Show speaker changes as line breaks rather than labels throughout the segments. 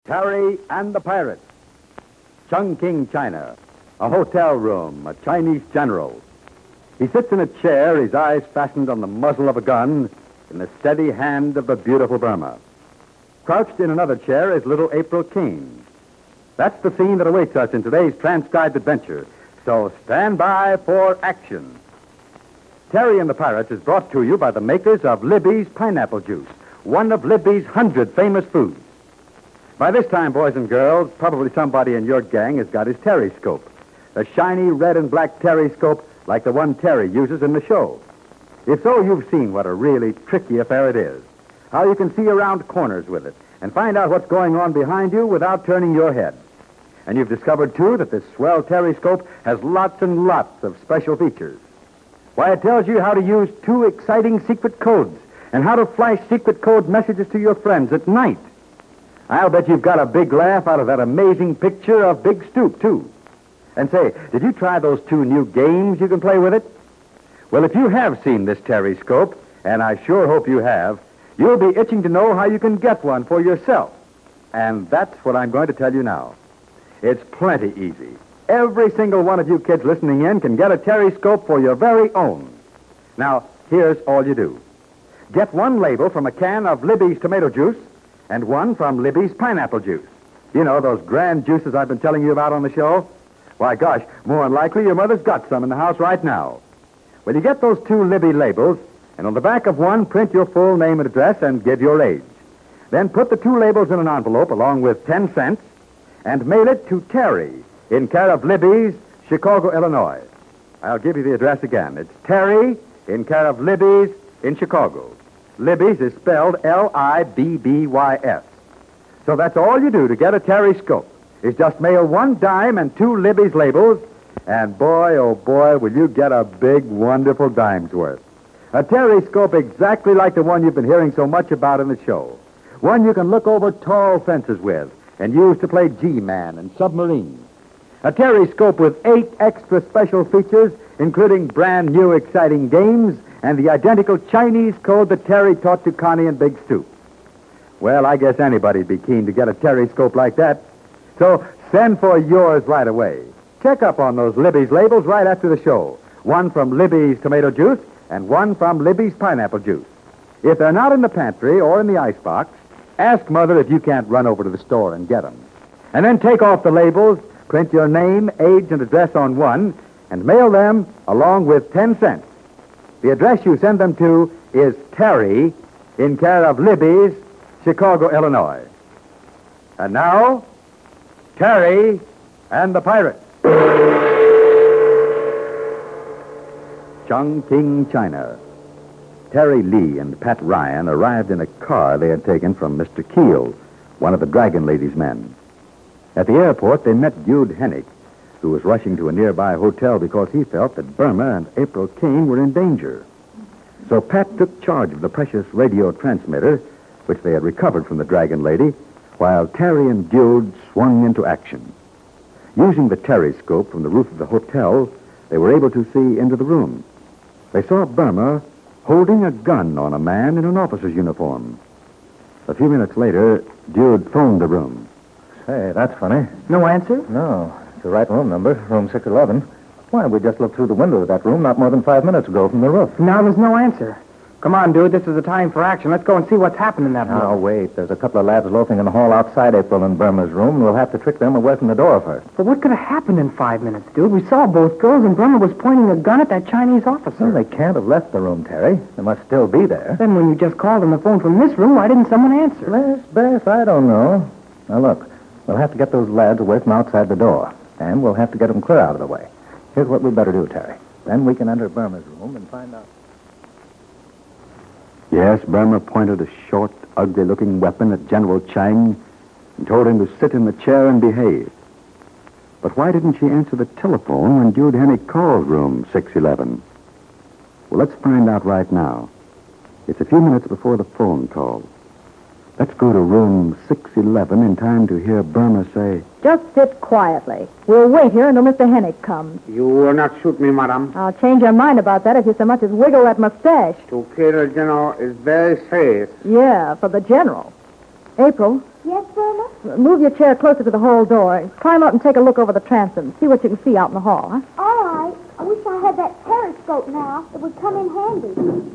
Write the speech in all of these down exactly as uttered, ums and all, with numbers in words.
Terry and the Pirates. Chungking, China. A hotel room, a Chinese general. He sits in a chair, his eyes fastened on the muzzle of a gun in the steady hand of the beautiful Burma. Crouched in another chair is little April Kane. That's the scene that awaits us in today's transcribed adventure. So stand by for action. Terry and the Pirates is brought to you by the makers of Libby's Pineapple Juice, one of Libby's hundred famous foods. By this time, boys and girls, probably somebody in your gang has got his Terry-scope, a shiny red and black Terry-scope like the one Terry uses in the show. If so, you've seen what a really tricky affair it is, how you can see around corners with it and find out what's going on behind you without turning your head. And you've discovered, too, that this swell Terry-scope has lots and lots of special features. Why, it tells you how to use two exciting secret codes and how to flash secret code messages to your friends at night. I'll bet you've got a big laugh out of that amazing picture of Big Stoop, too. And say, did you try those two new games you can play with it? Well, if you have seen this Terry-scope, and I sure hope you have, you'll be itching to know how you can get one for yourself. And that's what I'm going to tell you now. It's plenty easy. Every single one of you kids listening in can get a Terry-scope for your very own. Now, here's all you do. Get one label from a can of Libby's tomato juice and one from Libby's pineapple juice. You know, those grand juices I've been telling you about on the show? Why, gosh, more than likely your mother's got some in the house right now. Well, you get those two Libby labels, and on the back of one, print your full name and address and give your age. Then put the two labels in an envelope along with ten cents and mail it to Terry in care of Libby's, Chicago, Illinois. I'll give you the address again. It's Terry in care of Libby's in Chicago. Libby's is spelled L I B B Y S. So that's all you do to get a Terry-scope, is just mail one dime and two Libby's labels, and boy, oh boy, will you get a big, wonderful dime's worth. A Terry-scope exactly like the one you've been hearing so much about in the show. One you can look over tall fences with and use to play G-Man and submarines. A Terry-scope with eight extra special features, including brand new exciting games and the identical Chinese code that Terry taught to Connie and Big Stoop. Well, I guess anybody'd be keen to get a Terry-scope like that. So send for yours right away. Check up on those Libby's labels right after the show. One from Libby's tomato juice and one from Libby's pineapple juice. If they're not in the pantry or in the icebox, ask Mother if you can't run over to the store and get them. And then take off the labels, print your name, age, and address on one, and mail them along with ten cents. The address you send them to is Terry, in care of Libby's, Chicago, Illinois. And now, Terry and the Pirates. Chungking, China. Terry Lee and Pat Ryan arrived in a car they had taken from Mister Keel, one of the Dragon Lady's men. At the airport, they met Jude Hennick, who was rushing to a nearby hotel because he felt that Burma and April Kane were in danger. So Pat took charge of the precious radio transmitter, which they had recovered from the Dragon Lady, while Terry and Jude swung into action. Using the Terry-scope from the roof of the hotel, they were able to see into the room. They saw Burma holding a gun on a man in an officer's uniform. A few minutes later, Jude phoned the room.
Say, that's funny.
No answer?
No. It's the right room number, room six eleven. Why, we just looked through the window of that room not more than five minutes ago from the roof.
Now there's no answer. Come on, dude. This is the time for action. Let's go and see what's happened in that room.
Now, wait. There's a couple of lads loafing in the hall outside April and Burma's room, and we'll have to trick them away from the door first.
But what could have happened in five minutes, dude? We saw both girls, and Burma was pointing a gun at that Chinese officer.
Well, they can't have left the room, Terry. They must still be there.
Then when you just called on the phone from this room, why didn't someone answer?
Bless, Beth, I don't know. Now, look. We'll have to get those lads away from outside the door, and we'll have to get them clear out of the way. Here's what we'd better do, Terry. Then we can enter Burma's room and find out.
Yes, Burma pointed a short, ugly-looking weapon at General Chang and told him to sit in the chair and behave. But why didn't she answer the telephone when Jude Hennick called room six eleven? Well, let's find out right now. It's a few minutes before the phone call. Let's go to room six eleven in time to hear Burma say,
"Just sit quietly. We'll wait here until Mister Hennick comes."
You will not shoot me, madam.
I'll change your mind about that if you so much as wiggle that mustache.
To kill a general is very serious.
Yeah, for the general. April,
Yes, Burma?
move your chair closer to the hall door. Climb up and take a look over the transom. See what you can see out in the hall, huh?
All right. I wish I had that periscope now. It would come in handy.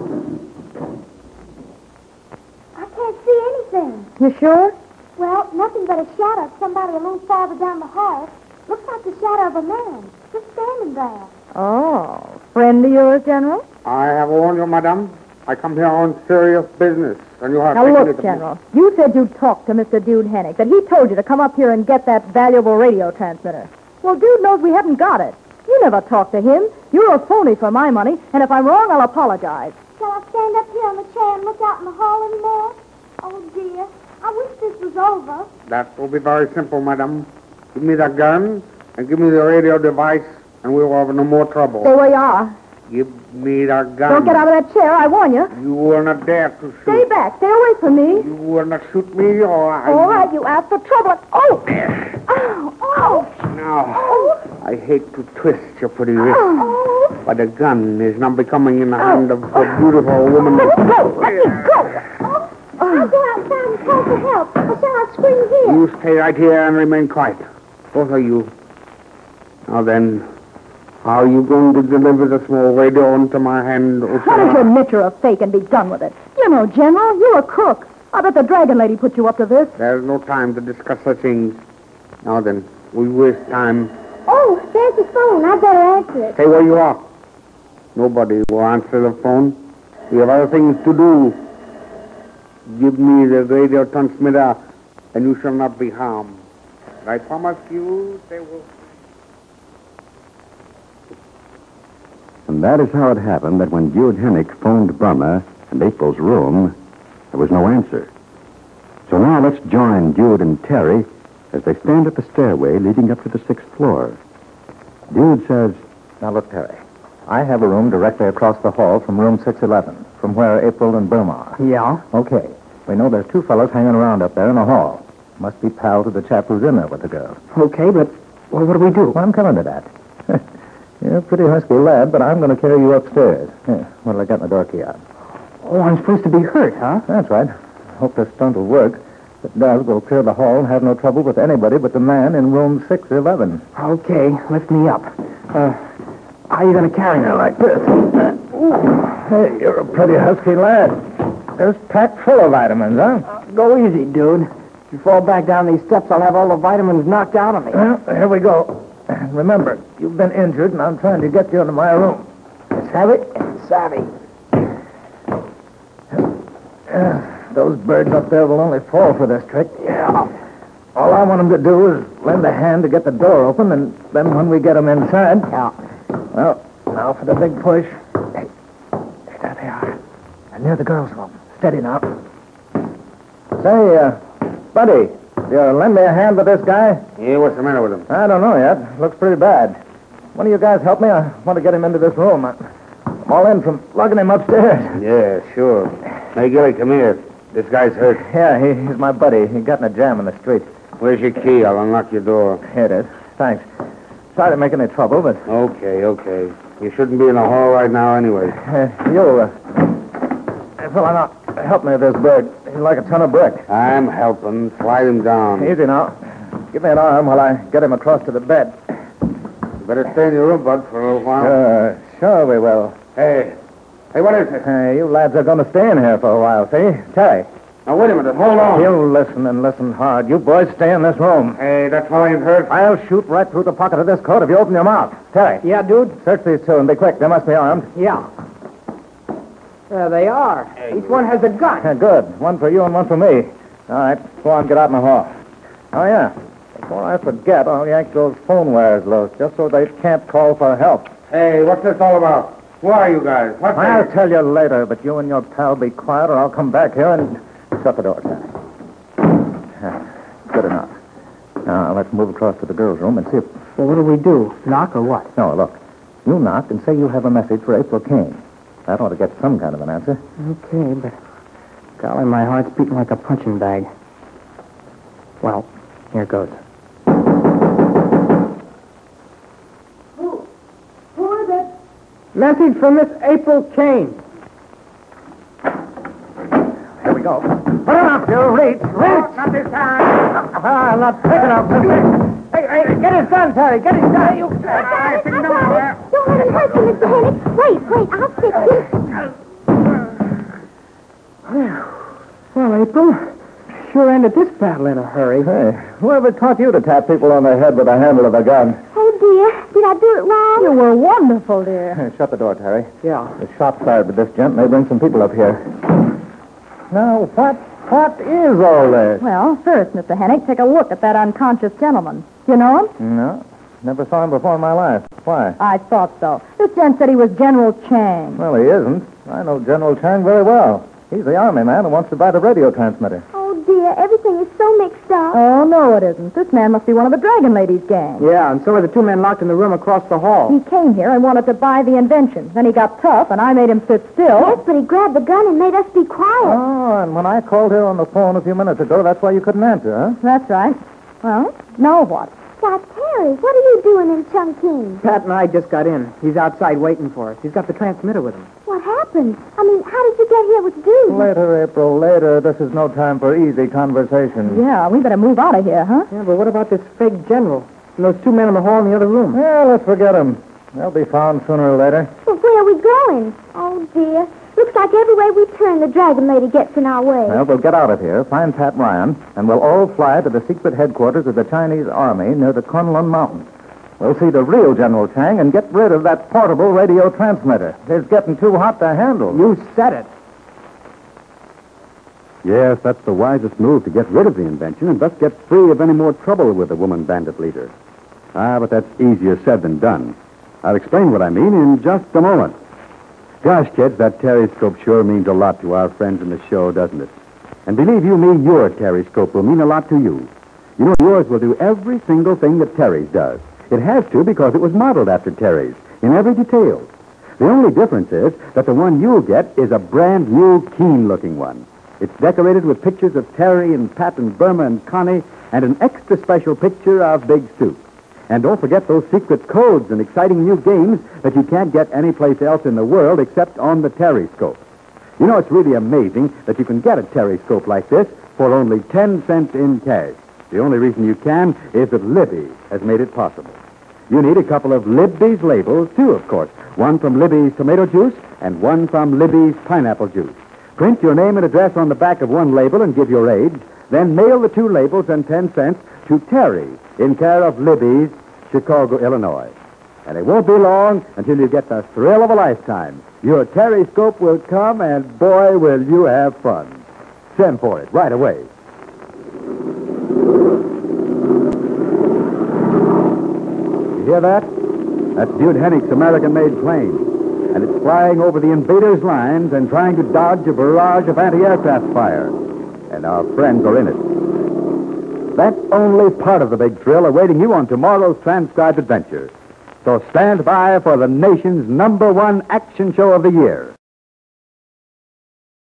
I can't see anything.
You sure?
Well, nothing but a shadow of somebody a little farther down the hall. Looks like the shadow of a man, just standing there.
Oh, friend of yours, General?
I have warned you, madam. I come here on serious business, and you have
Now
taken
look,
it-
General, you said you talked to Mister Dude Hennick, that he told you to come up here and get that valuable radio transmitter. Well, Dude knows we haven't got it. You never talked to him. You're a phony for my money, and if I'm wrong, I'll apologize.
Shall I stand up here on the chair and look out in the hall anymore? Oh, dear. I wish this was over.
That will be very simple, madam. Give me the gun, and give me the radio device, and we will have no more trouble.
Stay where you are.
Give me the gun.
Don't get out of that chair, I warn you.
You will not dare to shoot.
Stay back. Stay away from me.
You will not shoot me, or I...
All right, you asked for trouble. Oh! Ow! Ow!
No. I hate to twist your pretty wrist,
Oh!
but a gun is not becoming in the hand of a beautiful woman.
Let me go! Let me go!
I'll go outside and call for help. Or shall I scream here?
You stay right here and remain quiet. Both of you. Now then, how are you going to deliver the small radio into my hand,
Why don't you
Ursula?
admit you're a fake and be done with it? You know, General, you're a crook. I bet the Dragon Lady put you up to this.
There's no time to discuss such things. Now then, we waste time.
Oh, there's the phone. I better answer it.
Stay where you are. Nobody will answer the phone. We have other things to do. Give me the radio transmitter, and you shall not be harmed. I promise you they will...
And that is how it happened that when Jude Hennick phoned Burma and April's room, there was no answer. So now let's join Jude and Terry as they stand at the stairway leading up to the sixth floor. Jude says,
Now look, Terry. I have a room directly across the hall from room six eleven, from where April and Burma are.
Yeah?
Okay. We know there's two fellows hanging around up there in the hall. Must be pals of the chap who's in there with the girl.
Okay, but well, what do we do?
Well, I'm coming to that. You're a pretty husky lad, but I'm going to carry you upstairs. Here, what'll I get my door key out?
Oh, I'm supposed to be hurt, huh?
That's right. Hope this stunt will work. If it does, we'll clear the hall and have no trouble with anybody but the man in room six eleven.
Okay, lift me up. Uh, how are you going to carry me?
Like this. Hey, you're a pretty husky lad. Just packed full of vitamins, huh?
Uh, go easy, dude. If you fall back down these steps, I'll have all the vitamins knocked out of me.
Well, here we go. Remember, you've been injured, and I'm trying to get you into my room.
Savvy? Savvy.
Uh, those birds up there will only fall for this trick.
Yeah.
All I want them to do is lend a hand to get the door open, and then when we get them inside...
Yeah.
Well, now for the big push. Hey, there they are. And near the girls' room. Steady now. Say, uh, buddy, you lend me a hand with this guy?
Yeah, what's the matter with him?
I don't know yet. Looks pretty bad. One of you guys help me? I want to get him into this room. I'm all in from lugging him upstairs.
Yeah, sure. Hey, Gilly, come here. This guy's hurt.
Yeah, he, he's my buddy. He got in a jam in the street.
Where's your key? I'll unlock your door.
Here it is. Thanks. Sorry to make any trouble, but...
Okay, okay. You shouldn't be in the hall right now anyway.
Uh, you, uh... Hey, fella, now, help me with this bird. He's like a ton of brick.
I'm helping. Slide him down.
Easy now. Give me an arm while I get him across to the bed.
You better stay in your room, Bud, for a little while.
Sure, sure we will.
Hey. Hey, what is it?
Hey, you lads are going to stay in here for a while, see? Terry.
Now, wait a minute. Hold on.
You listen and listen hard. You boys stay in this room.
Hey, that fellow ain't hurt.
I'll shoot right through the pocket of this coat if you open your mouth. Terry.
Yeah, dude?
Search these two and be quick. They must be armed.
Yeah. There they are. Each one has a gun.
Yeah, good. One for you and one for me. All right. Go on, get out in the hall. Oh, yeah. Before I forget, I'll yank those phone wires loose just so they can't call for help.
Hey, what's this all about? Who are you guys? What's
I'll
this?
tell you later, but you and your pal be quiet or I'll come back here and shut the door, Terry. Yeah, good enough. Now, let's move across to the girls' room and see if...
Well, what do we do? Knock or what?
No, look. You knock and say you have a message for April Kane. That ought to get some kind of an answer.
Okay, but... Golly, my heart's beating like a punching bag. Well, here goes.
Who? Who is it?
Message from Miss April Kane.
Here we go. Put it up, you reach. Reach.
Not this time.
Ah, I'm not picking up. Hey, hey, get his gun, Terry. Get his gun. You...
I think no.
Don't let him hurt you, Mister Hennig. Wait, wait, I'll fix him.
Well, April, sure ended this battle in a hurry.
Hey, whoever taught you to tap people on the head with the handle of a gun?
Oh, dear. Did I do it wrong?
You were wonderful, dear.
Hey, shut the door, Terry.
Yeah.
The shot fired with this gent may bring some people up here. Now, what, what is all this?
Well, first, Mister Hennig, take a look at that unconscious gentleman. You know him?
No, never saw him before in my life. Why?
I thought so. This gent said he was General Chang.
Well, he isn't. I know General Chang very well. He's the army man who wants to buy the radio transmitter.
Oh, dear. Everything is so mixed up.
Oh, no, it isn't. This man must be one of the Dragon Ladies' gang.
Yeah, and so are the two men locked in the room across the hall.
He came here and wanted to buy the invention. Then he got tough, and I made him sit still.
Yes, but he grabbed the gun and made us be quiet.
Oh, and when I called here on the phone a few minutes ago, that's why you couldn't answer, huh?
That's right. Well, now what?
Why, Terry, what are you doing in Chungking?
Pat and I just got in. He's outside waiting for us. He's got the transmitter with him.
What happened? I mean, how did you get here with Dude?
Later, April, later. This is no time for easy conversation.
Yeah, we better move out of here, huh?
Yeah, but what about this fake general? And those two men in the hall in the other room?
Yeah, let's forget them. They'll be found sooner or later.
But where are we going? Oh, dear. Looks like every way we turn, the Dragon Lady gets in our way.
Well, we'll get out of here, find Pat Ryan, and we'll all fly to the secret headquarters of the Chinese Army near the Kunlun Mountains. We'll see the real General Chang and get rid of that portable radio transmitter. It's getting too hot to handle.
You said it.
Yes, that's the wisest move, to get rid of the invention and thus get free of any more trouble with the woman bandit leader. Ah, but that's easier said than done. I'll explain what I mean in just a moment. Gosh, kids, that Terryscope sure means a lot to our friends in the show, doesn't it? And believe you me, your Terryscope will mean a lot to you. You know, yours will do every single thing that Terry's does. It has to because it was modeled after Terry's in every detail. The only difference is that the one you'll get is a brand new, keen-looking one. It's decorated with pictures of Terry and Pat and Burma and Connie and an extra special picture of Big Stoop. And don't forget those secret codes and exciting new games that you can't get anyplace else in the world except on the Terryscope. You know, it's really amazing that you can get a Terryscope like this for only ten cents in cash. The only reason you can is that Libby has made it possible. You need a couple of Libby's labels, too, of course. One from Libby's tomato juice and one from Libby's pineapple juice. Print your name and address on the back of one label and give your age. Then mail the two labels and ten cents to Terry in care of Libby's, Chicago, Illinois. And it won't be long until you get the thrill of a lifetime. Your Terryscope will come, and boy, will you have fun. Send for it right away. You hear that? That's Dude Hennick's American-made plane. And it's flying over the invaders' lines and trying to dodge a barrage of anti-aircraft fire. And our friends are in it. That's only part of the big thrill awaiting you on tomorrow's transcribed adventure. So stand by for the nation's number one action show of the year.